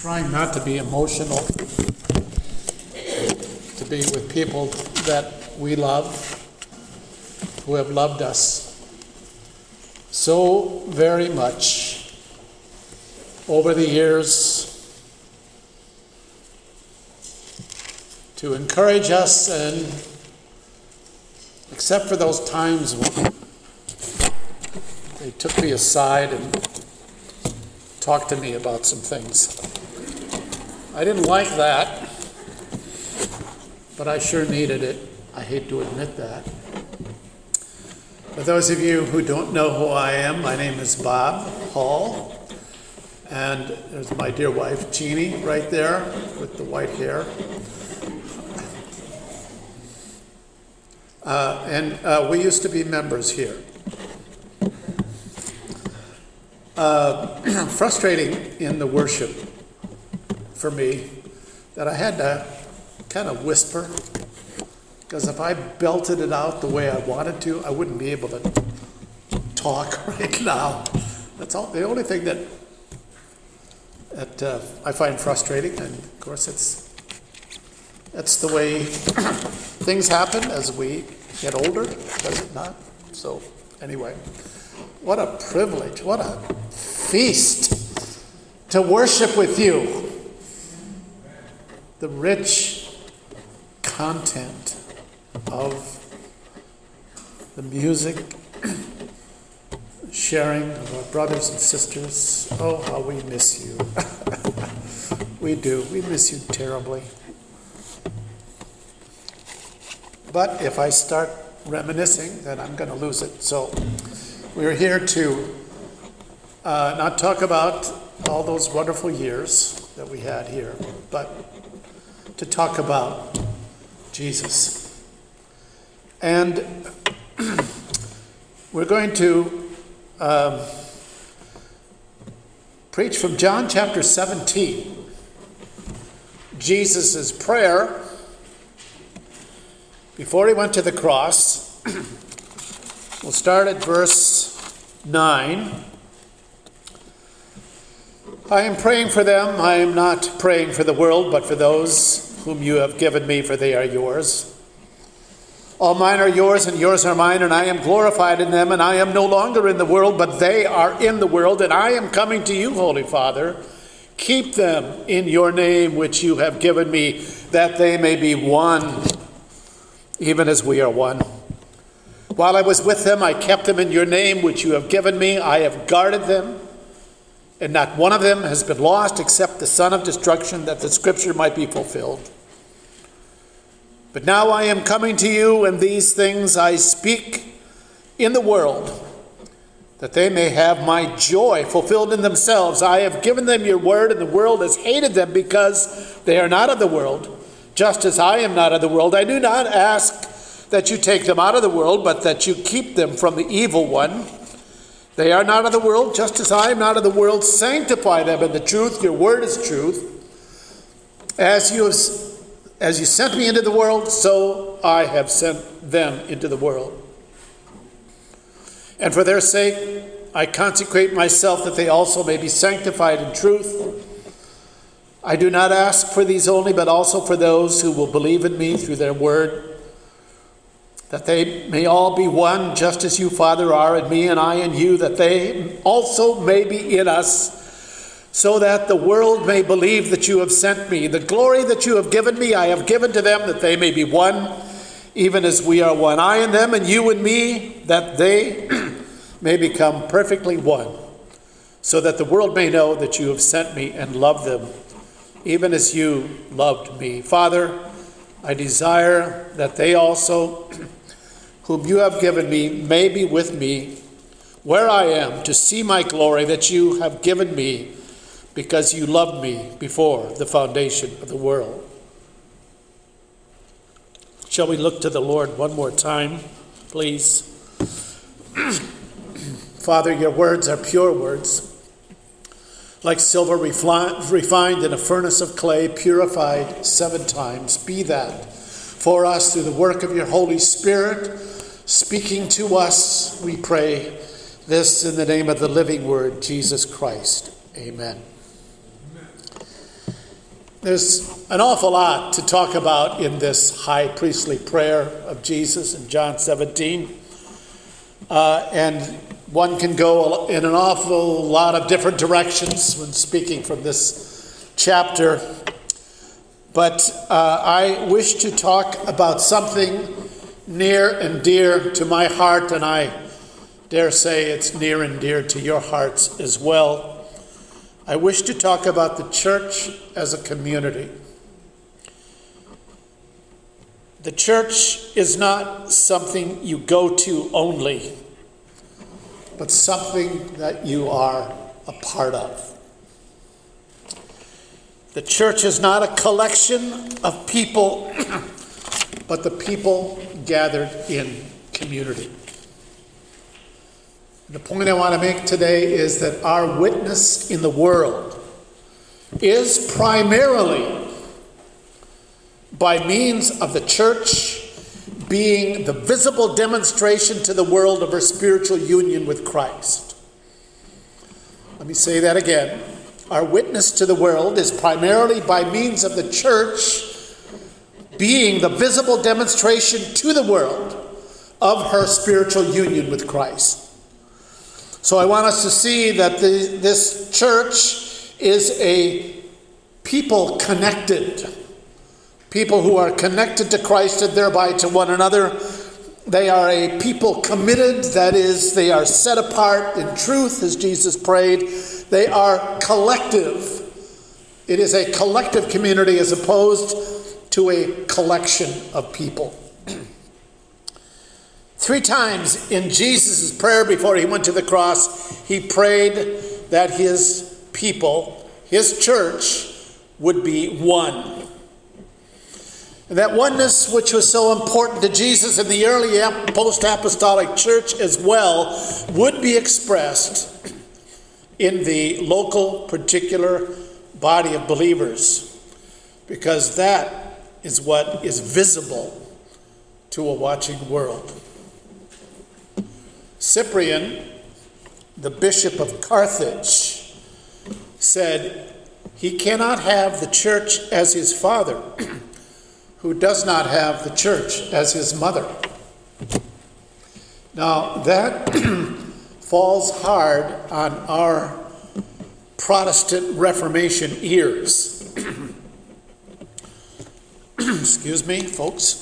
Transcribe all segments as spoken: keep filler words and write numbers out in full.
trying not to be emotional, to be with people that we love, who have loved us so very much over the years, to encourage us, and except for those times when they took me aside and talked to me about some things. I didn't like that, but I sure needed it. I hate to admit that. For those of you who don't know who I am, my name is Bob Hall, and there's my dear wife, Jeannie, right there with the white hair. Uh, and uh, we used to be members here. Uh, frustrating in the worship for me that I had to kind of whisper, because if I belted it out the way I wanted to, I wouldn't be able to talk right now. That's all. The only thing that that uh, I find frustrating, and of course it's that's the way things happen as we get older, does it not? So anyway, what a privilege, what a feast to worship with you. The rich content of the music, sharing of our brothers and sisters. Oh, how we miss you. We do. We miss you terribly. But if I start reminiscing, then I'm going to lose it. So we're here to uh, not talk about all those wonderful years that we had here, but to talk about Jesus. And we're going to um, preach from John chapter seventeen, Jesus' prayer before he went to the cross. We'll start at verse nine. I am praying for them. I am not praying for the world, but for those whom you have given me, for they are yours. All mine are yours, and yours are mine, and I am glorified in them, and I am no longer in the world, but they are in the world, and I am coming to you, Holy Father. Keep them in your name, which you have given me, that they may be one, even as we are one. While I was with them, I kept them in your name, which you have given me. I have guarded them, and not one of them has been lost except the son of destruction, that the scripture might be fulfilled. But now I am coming to you, and these things I speak in the world, that they may have my joy fulfilled in themselves. I have given them your word, and the world has hated them because they are not of the world, just as I am not of the world. I do not ask that you take them out of the world, but that you keep them from the evil one. They are not of the world, just as I am not of the world. Sanctify them in the truth. Your word is truth. As you have, as you sent me into the world, so I have sent them into the world. And for their sake, I consecrate myself, that they also may be sanctified in truth. I do not ask for these only, but also for those who will believe in me through their word, that they may all be one, just as you, Father, are in me, and I in you, that they also may be in us, so that the world may believe that you have sent me. The glory that you have given me, I have given to them, that they may be one, even as we are one. I in them, and you in me, that they may become perfectly one, so that the world may know that you have sent me and loved them, even as you loved me. Father, I desire that they also, whom you have given me, may be with me where I am, to see my glory that you have given me, because you loved me before the foundation of the world. Shall we look to the Lord one more time, please? Father, your words are pure words, like silver refined in a furnace of clay, purified seven times. Be that for us through the work of your Holy Spirit, speaking to us, we pray this in the name of the living word, Jesus Christ. Amen. There's an awful lot to talk about in this high priestly prayer of Jesus in John seventeen. Uh, and one can go in an awful lot of different directions when speaking from this chapter. But uh, I wish to talk about something near and dear to my heart, and I dare say it's near and dear to your hearts as well. I wish to talk about the church as a community. The church is not something you go to only, but something that you are a part of. The church is not a collection of people, but the people gathered in community. The point I want to make today is that our witness in the world is primarily by means of the church being the visible demonstration to the world of our spiritual union with Christ. Let me say that again. Our witness to the world is primarily by means of the church being the visible demonstration to the world of her spiritual union with Christ. So I want us to see that the, this church is a people connected. People who are connected to Christ and thereby to one another. They are a people committed, that is, they are set apart in truth, as Jesus prayed. They are collective. It is a collective community as opposed to a collection of people. Three times in Jesus' prayer before he went to the cross, he prayed that his people, his church, would be one. And that oneness, which was so important to Jesus in the early post-apostolic church as well, would be expressed in the local, particular body of believers, because that is what is visible to a watching world. Cyprian, the bishop of Carthage, said he cannot have the church as his father who does not have the church as his mother. Now that falls hard on our Protestant Reformation ears. Excuse me, folks.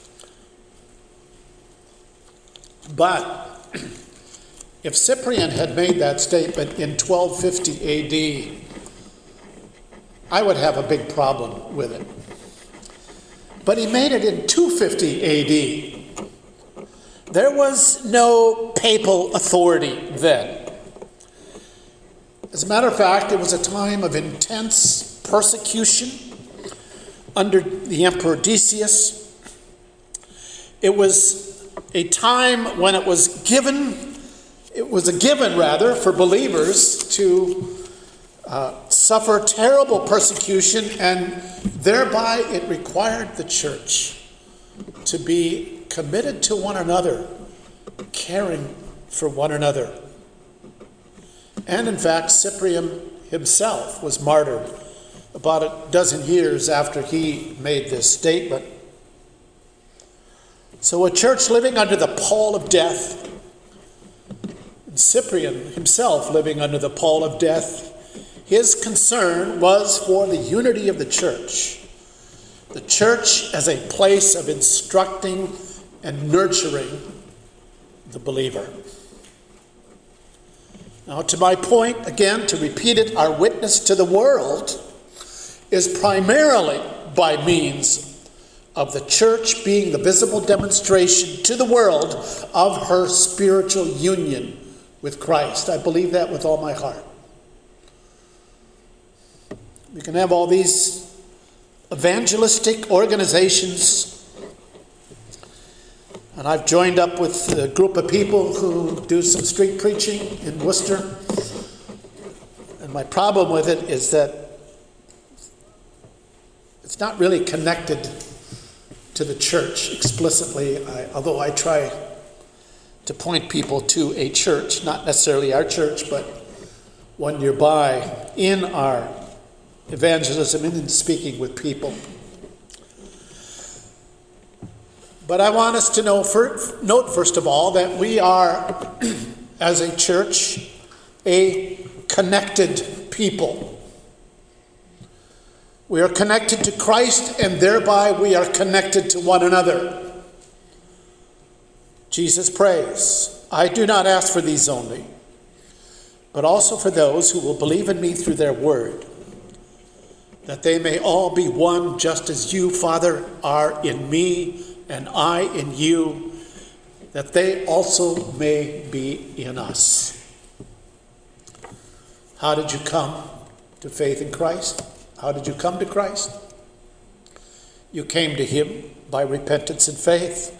But if Cyprian had made that statement in twelve fifty A D, I would have a big problem with it. But he made it in two fifty A D. There was no papal authority then. As a matter of fact, it was a time of intense persecution under the Emperor Decius. It was a time when it was given It was a given, rather, for believers to uh, suffer terrible persecution, and thereby it required the church to be committed to one another, caring for one another. And in fact, Cyprian himself was martyred about a dozen years after he made this statement. So a church living under the pall of death, Cyprian himself living under the pall of death, his concern was for the unity of the church. The church as a place of instructing and nurturing the believer. Now, to my point, again, to repeat it, our witness to the world is primarily by means of the church being the visible demonstration to the world of her spiritual union with Christ. I believe that with all my heart. We can have all these evangelistic organizations, and I've joined up with a group of people who do some street preaching in Worcester. And my problem with it is that it's not really connected to the church explicitly, I, although I try to point people to a church, not necessarily our church, but one nearby in our evangelism and in speaking with people. But I want us to know, note first of all, that we are, as a church, a connected people. We are connected to Christ, and thereby we are connected to one another. Jesus prays, I do not ask for these only, but also for those who will believe in me through their word, that they may all be one, just as you, Father, are in me, and I in you, that they also may be in us. How did you come to faith in Christ? How did you come to Christ? You came to him by repentance and faith.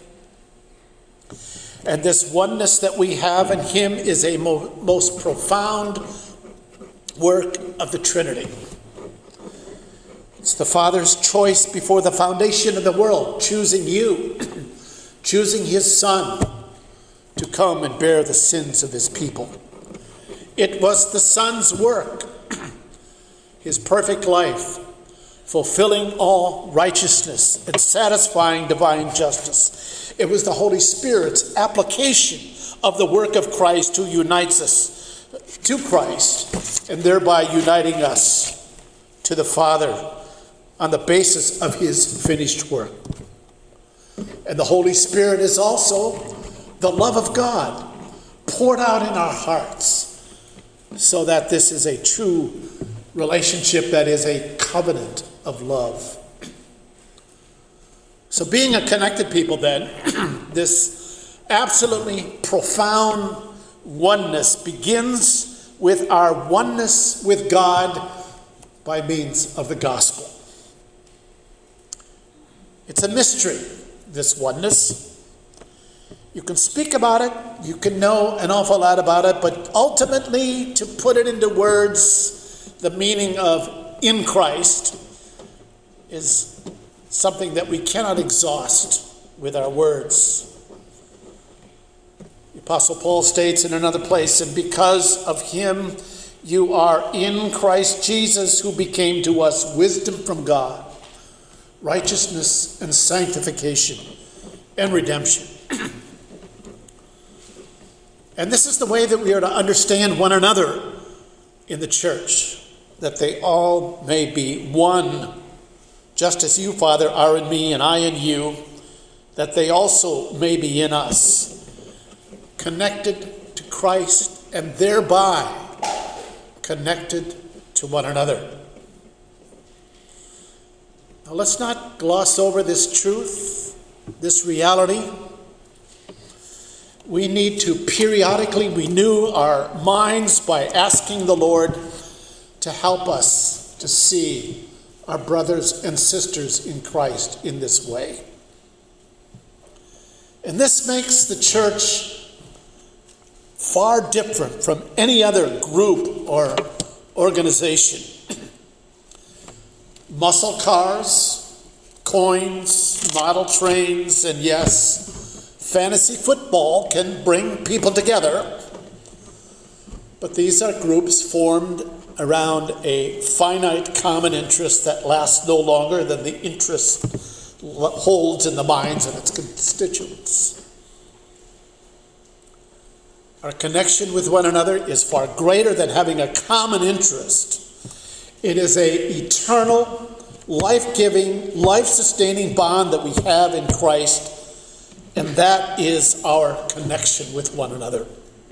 And this oneness that we have in him is a mo- most profound work of the Trinity. It's the Father's choice before the foundation of the world, choosing you, choosing his Son to come and bear the sins of his people. It was the Son's work, his perfect life, fulfilling all righteousness and satisfying divine justice. It was the Holy Spirit's application of the work of Christ who unites us to Christ and thereby uniting us to the Father on the basis of his finished work. And the Holy Spirit is also the love of God poured out in our hearts, so that this is a true relationship that is a covenant of love. So being a connected people then, this absolutely profound oneness begins with our oneness with God by means of the gospel. It's a mystery, this oneness. You can speak about it, you can know an awful lot about it, but ultimately, to put it into words, the meaning of in Christ is something that we cannot exhaust with our words. The Apostle Paul states in another place, and because of him you are in Christ Jesus, who became to us wisdom from God, righteousness and sanctification and redemption. And this is the way that we are to understand one another in the church, that they all may be one, just as you, Father, are in me and I in you, that they also may be in us, connected to Christ and thereby connected to one another. Now, let's not gloss over this truth, this reality. We need to periodically renew our minds by asking the Lord to help us to see our brothers and sisters in Christ in this way. And this makes the church far different from any other group or organization. Muscle cars, coins, model trains, and yes, fantasy football can bring people together. But these are groups formed around a finite common interest that lasts no longer than the interest holds in the minds of its constituents. Our connection with one another is far greater than having a common interest. It is an eternal, life-giving, life-sustaining bond that we have in Christ, and that is our connection with one another.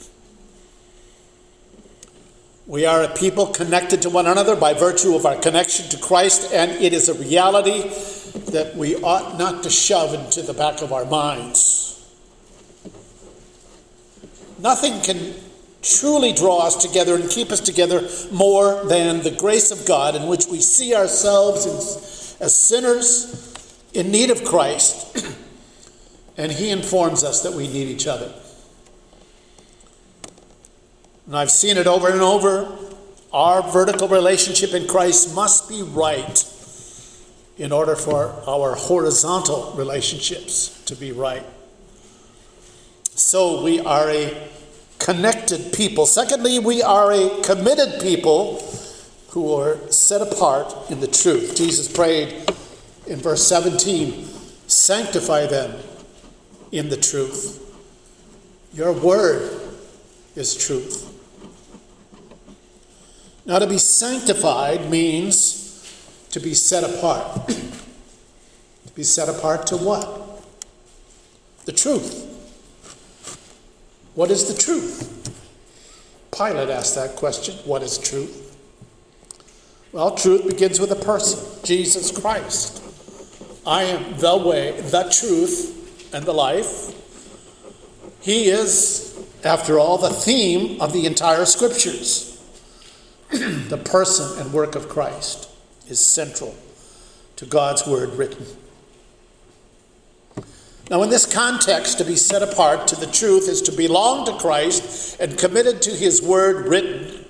We are a people connected to one another by virtue of our connection to Christ, and it is a reality that we ought not to shove into the back of our minds. Nothing can truly draw us together and keep us together more than the grace of God, in which we see ourselves as, as sinners in need of Christ, and he informs us that we need each other. And I've seen it over and over. Our vertical relationship in Christ must be right in order for our horizontal relationships to be right. So we are a connected people. Secondly, we are a committed people, who are set apart in the truth. Jesus prayed in verse seventeen, sanctify them in the truth. Your word is truth. Now, to be sanctified means to be set apart. To be set apart to what? The truth. What is the truth? Pilate asked that question. What is truth? Well, truth begins with a person, Jesus Christ. I am the way, the truth, and the life. He is, after all, the theme of the entire Scriptures. The person and work of Christ is central to God's word written. Now, in this context, to be set apart to the truth is to belong to Christ and committed to his word written.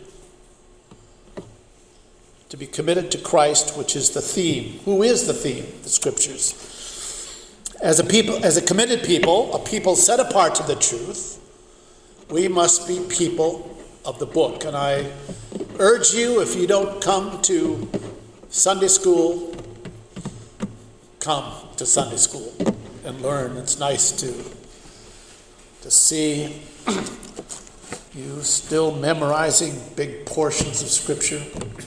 To be committed to Christ, which is the theme. Who is the theme of the Scriptures? As a people, as a committed people, a people set apart to the truth, we must be people of the book. And I urge you, if you don't come to Sunday school, come to Sunday school and learn. It's nice to to see you still memorizing big portions of Scripture.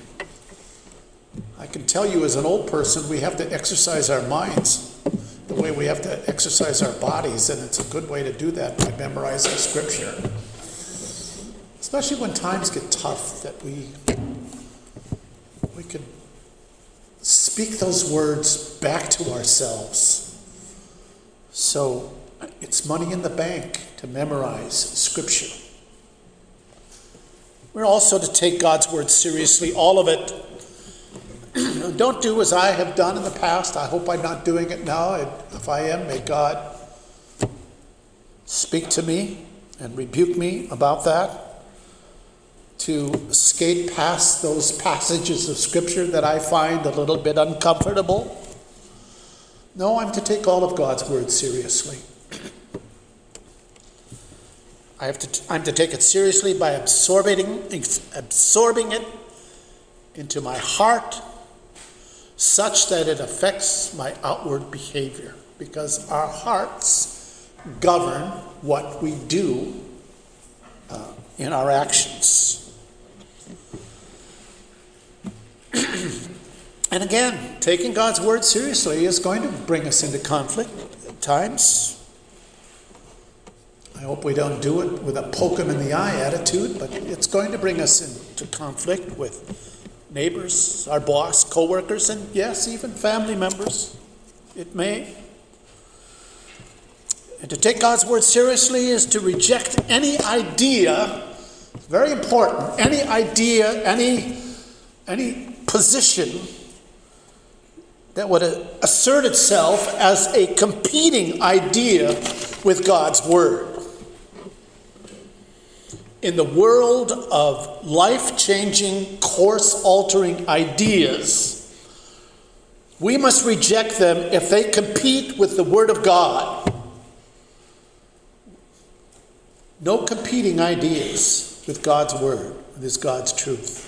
I can tell you as an old person, we have to exercise our minds the way we have to exercise our bodies, and it's a good way to do that by memorizing Scripture. Especially when times get tough, that we we can speak those words back to ourselves. So it's money in the bank to memorize Scripture. We're also to take God's word seriously, all of it. Don't do as I have done in the past. I hope I'm not doing it now. And if I am, may God speak to me and rebuke me about that. To skate past those passages of Scripture that I find a little bit uncomfortable. No, I'm to take all of God's word seriously. I have to. I'm to take it seriously by absorbing, absorbing it into my heart, such that it affects my outward behavior, because our hearts govern what we do uh, in our actions. And again, taking God's word seriously is going to bring us into conflict at times. I hope we don't do it with a poke 'em in the eye attitude, but it's going to bring us into conflict with neighbors, our boss, co-workers, and yes, even family members. It may. And to take God's word seriously is to reject any idea, very important, any idea, any, any position that would assert itself as a competing idea with God's word. In the world of life-changing, course-altering ideas, we must reject them if they compete with the Word of God. No competing ideas with God's Word, with God's truth.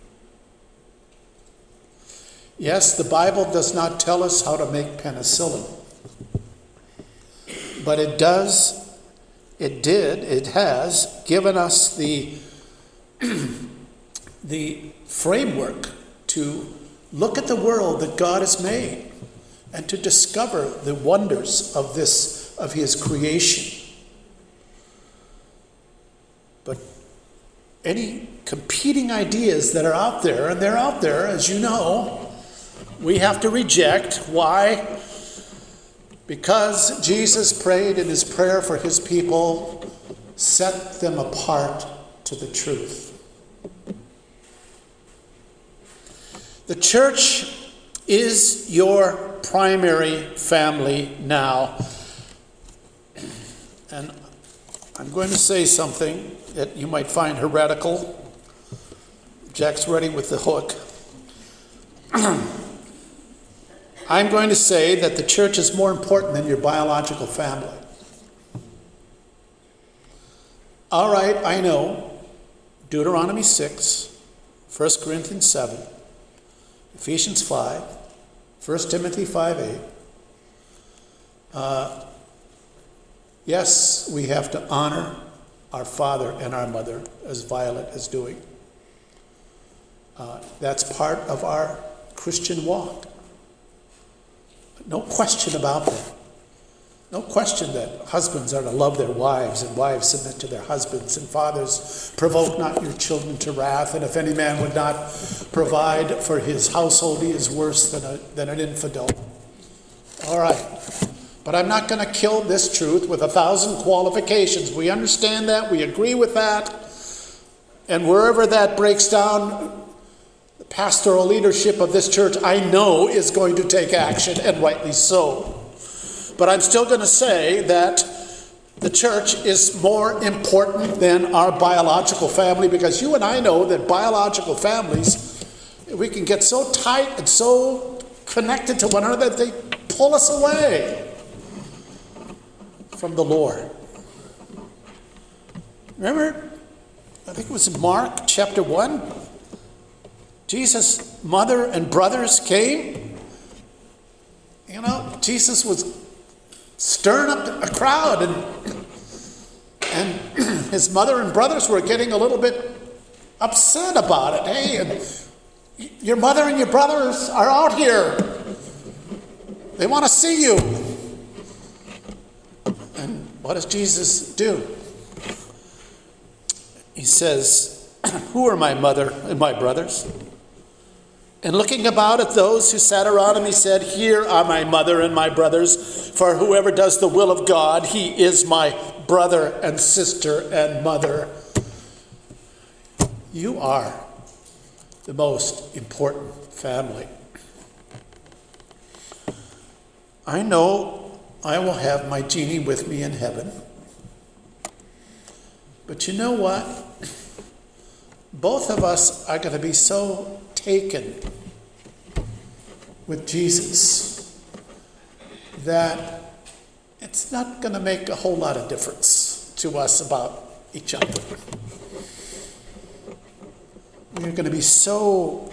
Yes, the Bible does not tell us how to make penicillin, but it does It did, it has given us the, the framework to look at the world that God has made and to discover the wonders of this, of his creation. But any competing ideas that are out there, and they're out there, as you know, we have to reject. Why? Because Jesus prayed in his prayer for his people, set them apart to the truth. The church is your primary family now. And I'm going to say something that you might find heretical. Jack's ready with the hook. I'm going to say that the church is more important than your biological family. All right, I know. Deuteronomy six, First Corinthians seven, Ephesians five, First Timothy five eight. Uh, yes, we have to honor our father and our mother, as Violet is doing. Uh, that's part of our Christian walk. No question about that. No question that husbands are to love their wives and wives submit to their husbands, and fathers, provoke not your children to wrath, and if any man would not provide for his household, he is worse than, a, than an infidel. All right. But I'm not going to kill this truth with a thousand qualifications. We understand that. We agree with that. And wherever that breaks down, the pastoral leadership of this church, I know, is going to take action, and rightly so. But I'm still going to say that the church is more important than our biological family, because you and I know that biological families, we can get so tight and so connected to one another that they pull us away from the Lord. Remember, I think it was in Mark chapter one, Jesus' mother and brothers came. You know, Jesus was stirring up a crowd, and and his mother and brothers were getting a little bit upset about it. Hey, and your mother and your brothers are out here. They want to see you. And what does Jesus do? He says, who are my mother and my brothers? And looking about at those who sat around him, he said, here are my mother and my brothers, for whoever does the will of God, he is my brother and sister and mother. You are the most important family. I know I will have my genie with me in heaven. But you know what? Both of us are going to be so taken with Jesus that it's not going to make a whole lot of difference to us about each other. We're going to be so,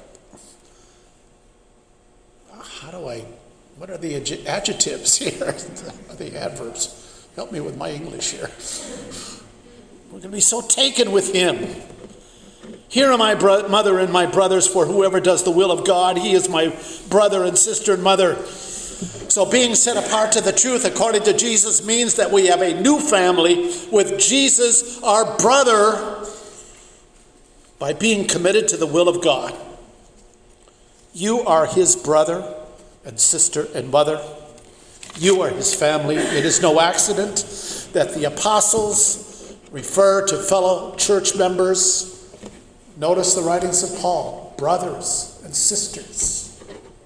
how do I, what are the adjectives here? The adverbs. Help me with my English here. We're going to be so taken with him. Here are my bro- mother and my brothers, for whoever does the will of God, he is my brother and sister and mother. So being set apart to the truth according to Jesus means that we have a new family with Jesus, our brother, by being committed to the will of God. You are his brother and sister and mother. You are his family. It is no accident that the apostles refer to fellow church members. Notice the writings of Paul, brothers and sisters.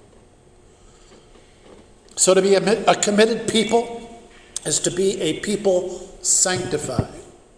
So to be a, a committed people is to be a people sanctified,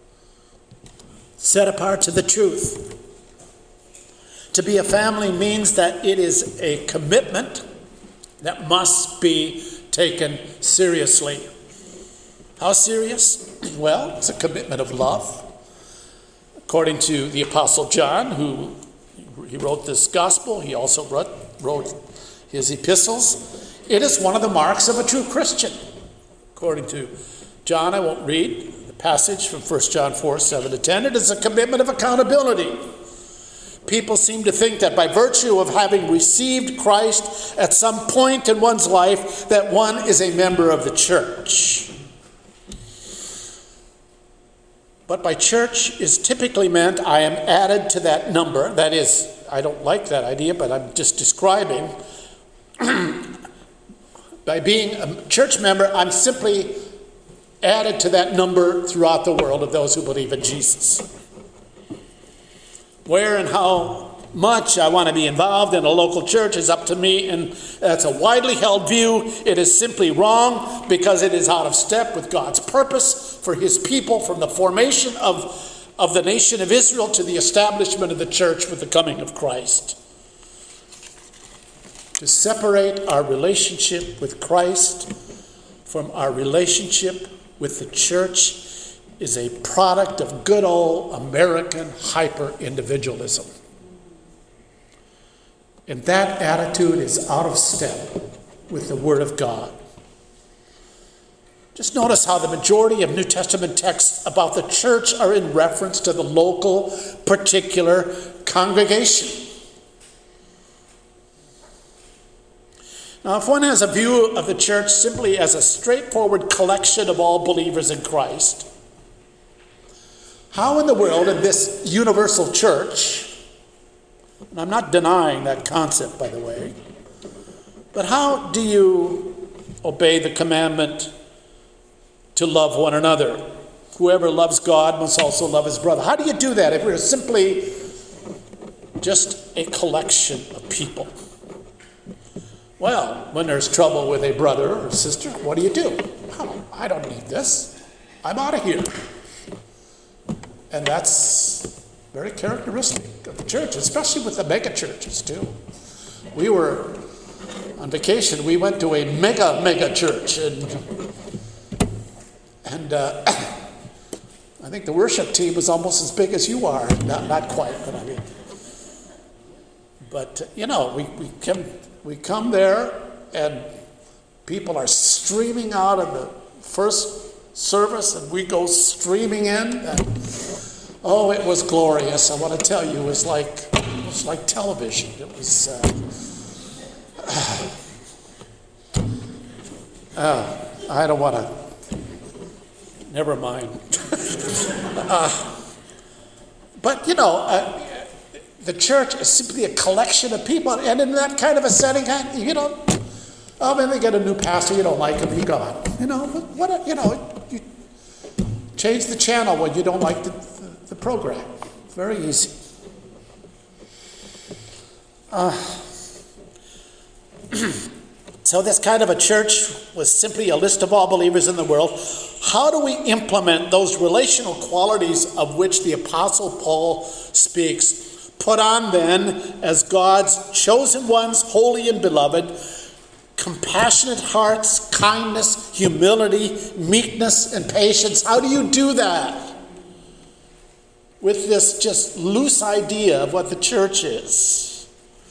set apart to the truth. To be a family means that it is a commitment that must be taken seriously. How serious? Well, it's a commitment of love. According to the Apostle John, who he wrote this gospel, he also wrote, wrote his epistles. It is one of the marks of a true Christian. According to John, I won't read the passage from First John four, seven to ten. It is a commitment of accountability. People seem to think that by virtue of having received Christ at some point in one's life, that one is a member of the church. But by church is typically meant I am added to that number. That is, I don't like that idea, but I'm just describing. By being a church member, I'm simply added to that number throughout the world of those who believe in Jesus. Where and how much I want to be involved in a local church is up to me, and that's a widely held view. It is simply wrong because it is out of step with God's purpose for his people from the formation of, of the nation of Israel to the establishment of the church with the coming of Christ. To separate our relationship with Christ from our relationship with the church is a product of good old American hyper-individualism. And that attitude is out of step with the Word of God. Just notice how the majority of New Testament texts about the church are in reference to the local, particular congregation. Now, if one has a view of the church simply as a straightforward collection of all believers in Christ, how in the world in this universal church, and I'm not denying that concept, by the way, but how do you obey the commandment to love one another? Whoever loves God must also love his brother. How do you do that if we're simply just a collection of people? Well, when there's trouble with a brother or sister, what do you do? Oh, I don't need this. I'm out of here. And that's very characteristic of the church, especially with the mega churches too. We were on vacation. We went to a mega, mega church. And, and uh, I think the worship team was almost as big as you are. Not, not quite, but I mean. But, you know, we, we come... We come there and people are streaming out of the first service and we go streaming in. And, oh, it was glorious. I want to tell you, it was like, it was like television. It was, uh, uh, I don't want to, never mind. uh, but, you know, uh, the church is simply a collection of people, and in that kind of a setting, you know, oh, man, they get a new pastor, you don't like him, he gone. You know, what? You know, you change the channel when you don't like the, the, the program. Very easy. Uh, so this kind of a church was simply a list of all believers in the world. How do we implement those relational qualities of which the Apostle Paul speaks? Put on then, as God's chosen ones, holy and beloved, compassionate hearts, kindness, humility, meekness, and patience. How do you do that? With this just loose idea of what the church is.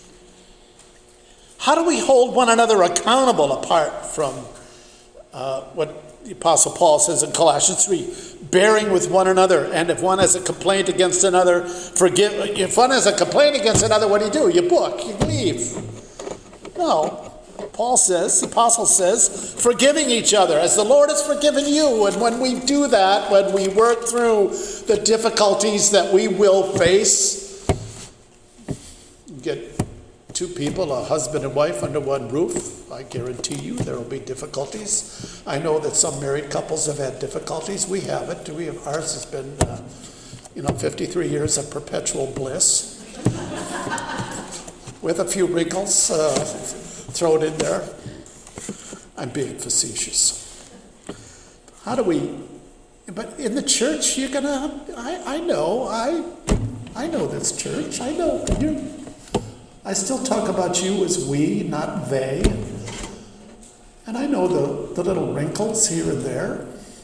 How do we hold one another accountable apart from uh, what the Apostle Paul says in Colossians three? Bearing with one another, and if one has a complaint against another, forgive. If one has a complaint against another, what do you do? You book, you leave. No, Paul says, the apostle says, forgiving each other as the Lord has forgiven you. And when we do that, when we work through the difficulties that we will face, get two people, a husband and wife under one roof, I guarantee you there will be difficulties. I know that some married couples have had difficulties. We haven't. We have, ours has been, uh, you know, fifty-three years of perpetual bliss with a few wrinkles uh, thrown in there. I'm being facetious. How do we, but in the church, you're going to, I, I know, I, I know this church. I know you're, I still talk about you as we, not they. And I know the, the little wrinkles here and there.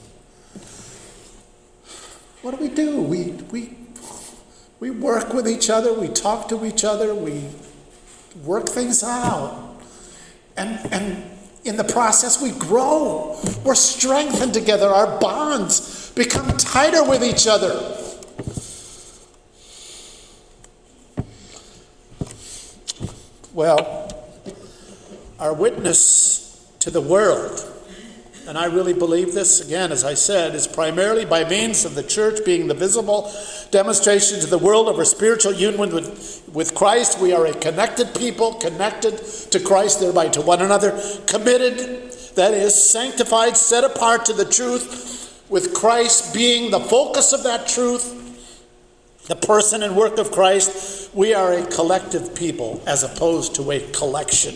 What do we do? We we we work with each other, we talk to each other, we work things out. And and in the process we grow. We're strengthened together. Our bonds become tighter with each other. Well, our witness to the world, and I really believe this, again, as I said, is primarily by means of the church being the visible demonstration to the world of our spiritual union with, with Christ. We are a connected people, connected to Christ, thereby to one another, committed, that is, sanctified, set apart to the truth, with Christ being the focus of that truth. The person and work of Christ, we are a collective people as opposed to a collection.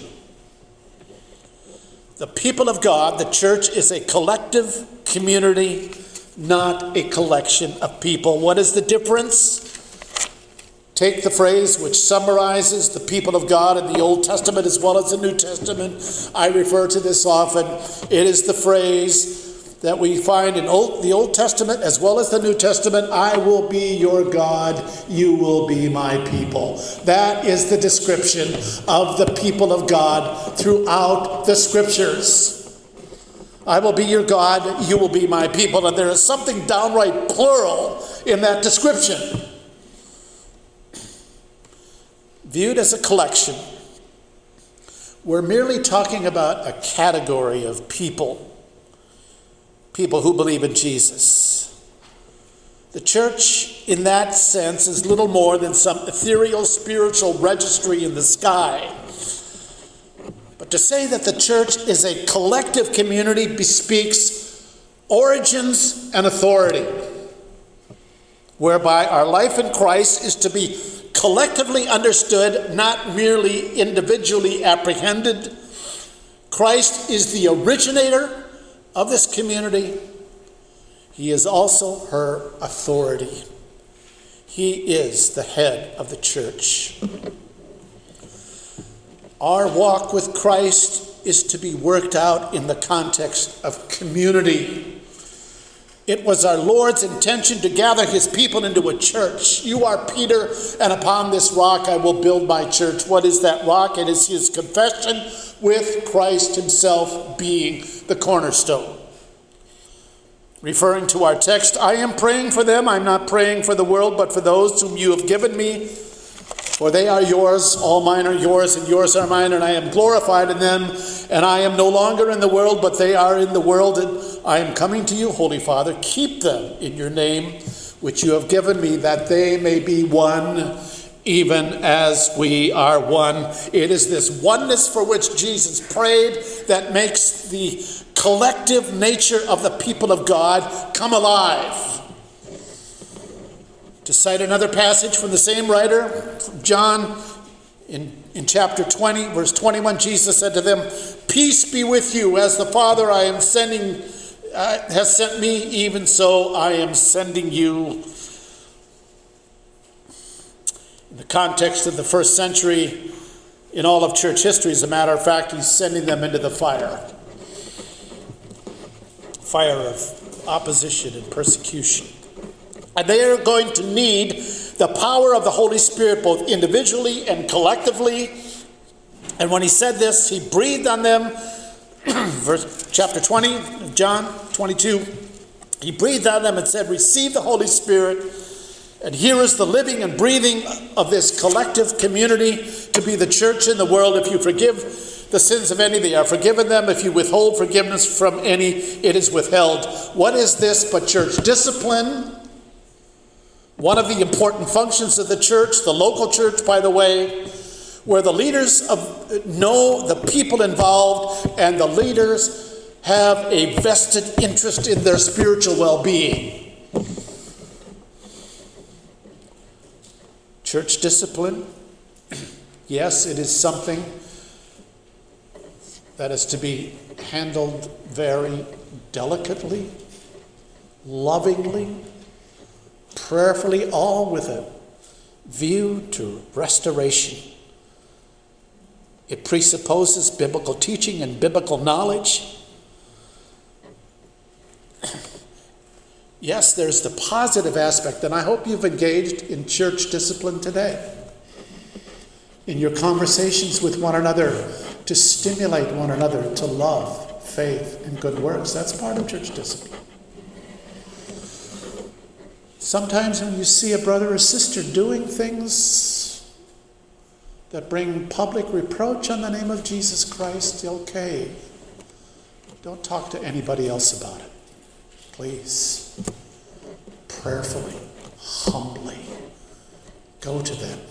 The people of God, the church, is a collective community, not a collection of people. What is the difference? Take the phrase which summarizes the people of God in the Old Testament as well as the New Testament. I refer to this often. It is the phrase, that we find in Old, the Old Testament as well as the New Testament. I will be your God, you will be my people. That is the description of the people of God throughout the Scriptures. I will be your God, you will be my people. And there is something downright plural in that description. Viewed as a collection, we're merely talking about a category of people. People who believe in Jesus. The church, in that sense, is little more than some ethereal spiritual registry in the sky. But to say that the church is a collective community bespeaks origins and authority, whereby our life in Christ is to be collectively understood, not merely individually apprehended. Christ is the originator of this community. He is also her authority. He is the head of the church. Our walk with Christ is to be worked out in the context of community. It was our Lord's intention to gather his people into a church. You are Peter, and upon this rock I will build my church. What is that rock? It is his confession, with Christ himself being the cornerstone. Referring to our text, I am praying for them. I'm not praying for the world, but for those whom you have given me. For they are yours, all mine are yours, and yours are mine, and I am glorified in them. And I am no longer in the world, but they are in the world, and I am coming to you, Holy Father. Keep them in your name, which you have given me, that they may be one, even as we are one. It is this oneness for which Jesus prayed that makes the collective nature of the people of God come alive. To cite another passage from the same writer, from John, in, in chapter twenty, verse twenty-one, Jesus said to them, "Peace be with you, as the Father I am sending uh, has sent me, even so I am sending you." In the context of the first century, in all of church history, as a matter of fact, he's sending them into the fire. Fire of opposition and persecution. And they are going to need the power of the Holy Spirit both individually and collectively. And when he said this, he breathed on them. Verse chapter twenty of John twenty-two. He breathed on them and said, "Receive the Holy Spirit." And here is the living and breathing of this collective community to be the church in the world. If you forgive the sins of any, they are forgiven them. If you withhold forgiveness from any, it is withheld. What is this but church discipline? One of the important functions of the church, the local church, by the way, where the leaders of know the people involved and the leaders have a vested interest in their spiritual well-being. Church discipline, yes, it is something that is to be handled very delicately, lovingly, prayerfully, all with a view to restoration. It presupposes biblical teaching and biblical knowledge. Yes, there's the positive aspect, and I hope you've engaged in church discipline today. In your conversations with one another, to stimulate one another to love, faith, and good works. That's part of church discipline. Sometimes when you see a brother or sister doing things that bring public reproach on the name of Jesus Christ, okay, don't talk to anybody else about it. Please, prayerfully, humbly, go to them.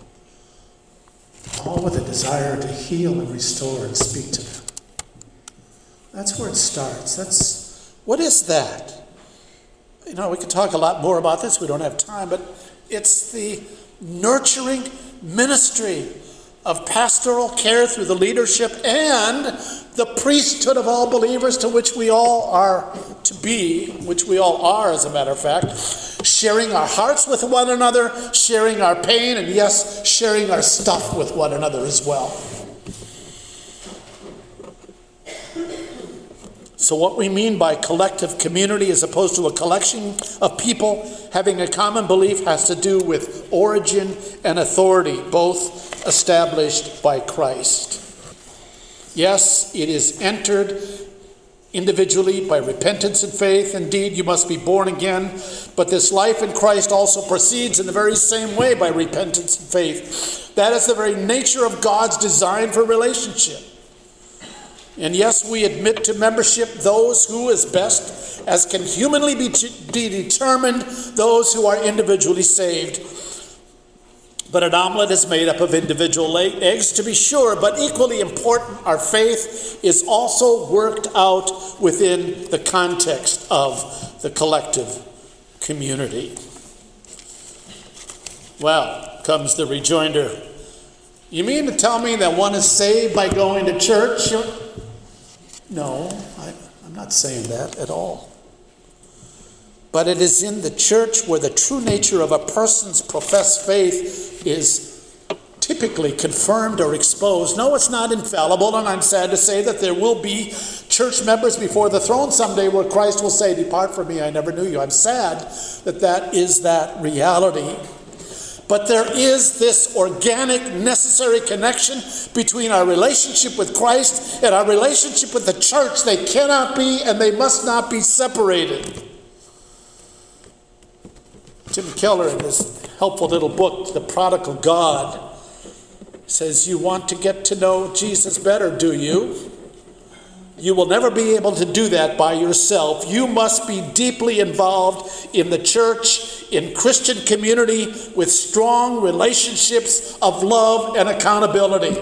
All with a desire to heal and restore and speak to them. That's where it starts. That's what is that? You know, we could talk a lot more about this. We don't have time, but it's the nurturing ministry of pastoral care through the leadership and the priesthood of all believers, to which we all are to be, which we all are, as a matter of fact, sharing our hearts with one another, sharing our pain, and yes, sharing our stuff with one another as well. So what we mean by collective community as opposed to a collection of people having a common belief has to do with origin and authority, both established by Christ. Yes, it is entered individually by repentance and faith. Indeed, you must be born again. But this life in Christ also proceeds in the very same way by repentance and faith. That is the very nature of God's design for relationship. And yes, we admit to membership those who, as best as can humanly be, be determined, those who are individually saved. But an omelet is made up of individual eggs, to be sure, but equally important, our faith is also worked out within the context of the collective community. Well, comes the rejoinder. You mean to tell me that one is saved by going to church? No, I, I'm not saying that at all. But it is in the church where the true nature of a person's professed faith is typically confirmed or exposed. No, it's not infallible, and I'm sad to say that there will be church members before the throne someday where Christ will say, "Depart from me, I never knew you." I'm sad that that is that reality. But there is this organic, necessary connection between our relationship with Christ and our relationship with the church. They cannot be and they must not be separated. Tim Keller, in his helpful little book, The Prodigal God, says, you want to get to know Jesus better, do you? You will never be able to do that by yourself. You must be deeply involved in the church, in Christian community, with strong relationships of love and accountability.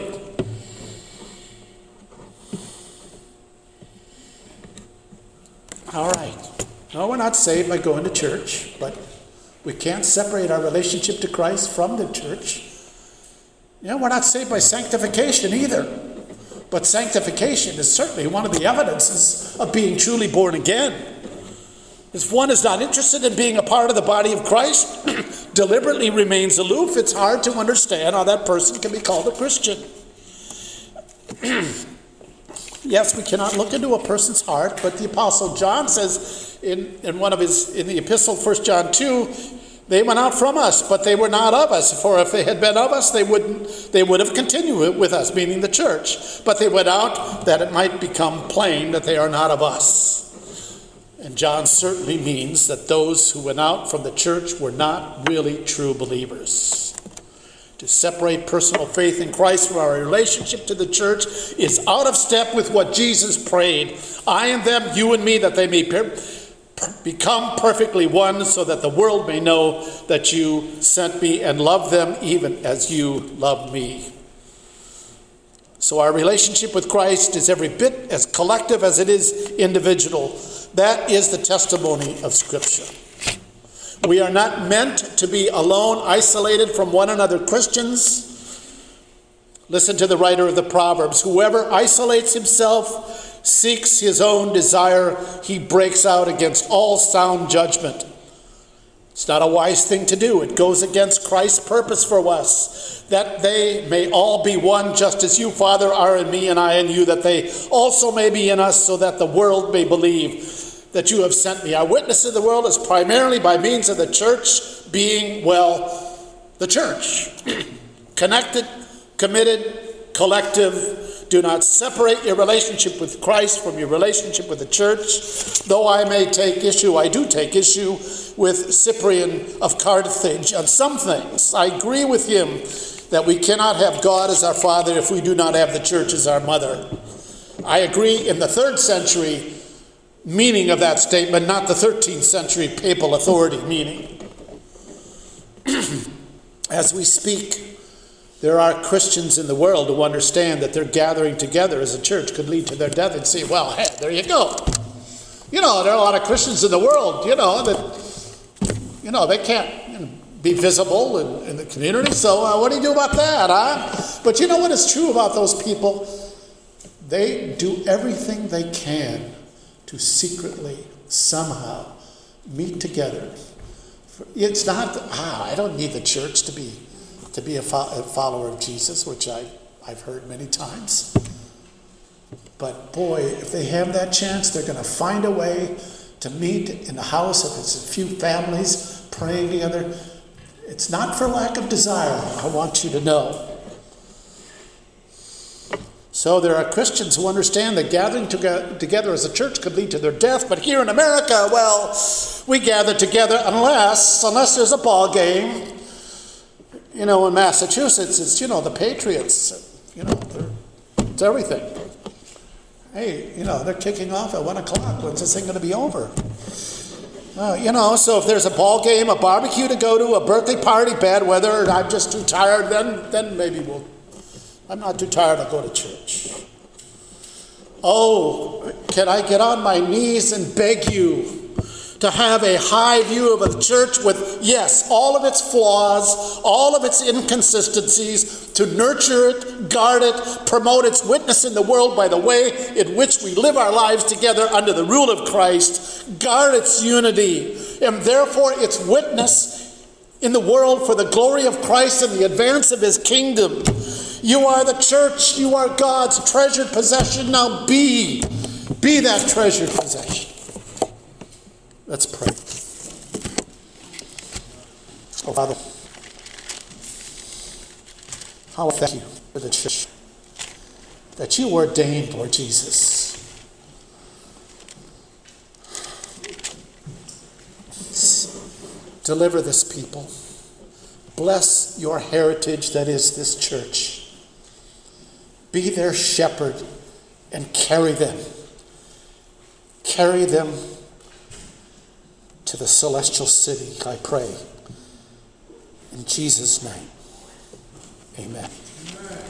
All right. No, we're not saved by going to church, but we can't separate our relationship to Christ from the church. You know, we're not saved by sanctification either. But sanctification is certainly one of the evidences of being truly born again. If one is not interested in being a part of the body of Christ, deliberately remains aloof, it's hard to understand how that person can be called a Christian. Yes, we cannot look into a person's heart, but the Apostle John says in, in one of his, in the epistle, First John two, they went out from us, but they were not of us. For if they had been of us, they wouldn't. They would have continued with us, meaning the church. But they went out that it might become plain that they are not of us. And John certainly means that those who went out from the church were not really true believers. To separate personal faith in Christ from our relationship to the church is out of step with what Jesus prayed. I and them, you and me, that they may become perfectly one, so that the world may know that you sent me and love them even as you love me. So our relationship with Christ is every bit as collective as it is individual. That is the testimony of Scripture. We are not meant to be alone, isolated from one another. Christians, listen to the writer of the Proverbs. Whoever isolates himself seeks his own desire, he breaks out against all sound judgment. It's not a wise thing to do. It goes against Christ's purpose for us, that they may all be one, just as you, Father, are in me and I in you, that they also may be in us, so that the world may believe that you have sent me. Our witness in the world is primarily by means of the church being, well, the church. Connected, committed, collective. Do not separate your relationship with Christ from your relationship with the church. Though I may take issue, I do take issue with Cyprian of Carthage on some things. I agree with him that we cannot have God as our Father if we do not have the church as our mother. I agree in the third century meaning of that statement, not the thirteenth century papal authority meaning. As we speak, there are Christians in the world who understand that their gathering together as a church could lead to their death and say, well, hey, there you go. You know, there are a lot of Christians in the world, you know, that, you know, they can't you know, be visible in, in the community. So uh, what do you do about that, huh? But you know what is true about those people? They do everything they can to secretly, somehow, meet together. It's not, ah, I don't need the church to be to be a, fo- a follower of Jesus, which I, I've heard many times. But boy, if they have that chance, they're going to find a way to meet in the house, if it's a few families praying together. It's not for lack of desire, I want you to know. So there are Christians who understand that gathering together as a church could lead to their death, but here in America, well, we gather together unless, unless there's a ball game. You know, in Massachusetts, it's, you know, the Patriots, you know, it's everything. Hey, you know, they're kicking off at one o'clock. When's this thing going to be over? Uh, you know, so if there's a ball game, a barbecue to go to, a birthday party, bad weather, and I'm just too tired, then then maybe we'll... I'm not too tired to go to church. Oh, can I get on my knees and beg you to have a high view of a church with, yes, all of its flaws, all of its inconsistencies, to nurture it, guard it, promote its witness in the world by the way in which we live our lives together under the rule of Christ, guard its unity, and therefore its witness in the world for the glory of Christ and the advance of his kingdom. You are the church. You are God's treasured possession. Now be, be that treasured possession. Let's pray. Oh, Father, how I thank you for the church that you ordained, Lord Jesus. Deliver this people. Bless your heritage that is this church. Be their shepherd and carry them. Carry them to the celestial city, I pray. In Jesus' name, amen.